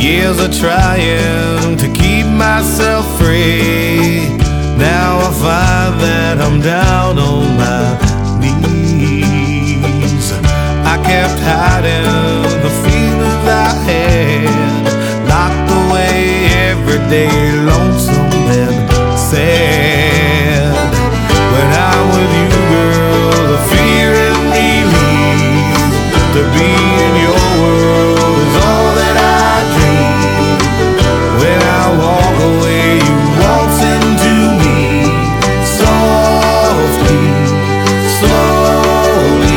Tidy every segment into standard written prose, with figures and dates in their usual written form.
Years of trying to keep myself free. Now I find that I'm down on my knees. I kept hiding the feelings I had, locked away every day, lonesome and sad. When I'm with you, girl, the fear in me leaves. To be in your world is all that I dream. When I walk away, you waltz into me softly, slowly.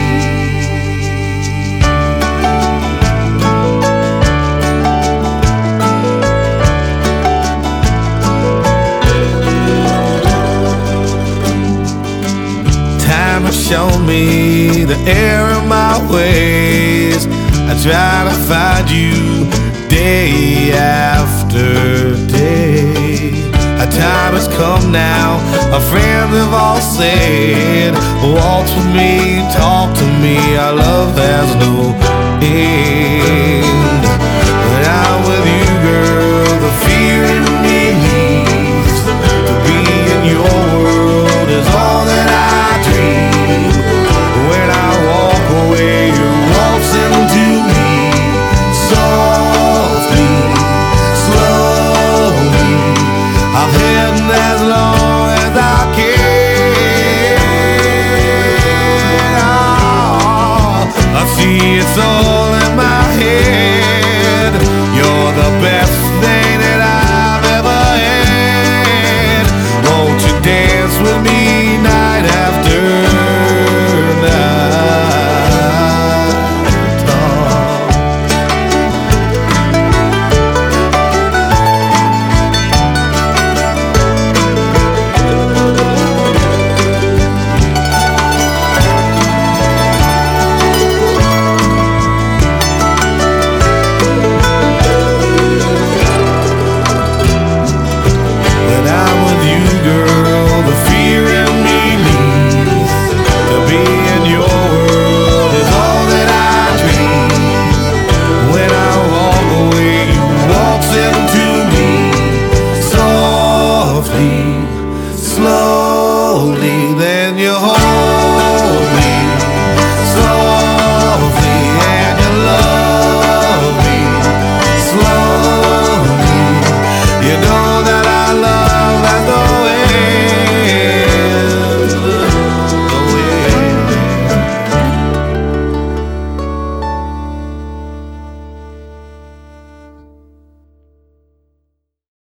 Time has shown me the error of my ways. I try to find you day after day. A time has come now, our friends have all said, waltz with me, talk to me, our love has no end. When I'm with you, girl, the fear in me leaves. To be in your world is all that I dream. When I walk away, you waltz into me softly, slowly. I'll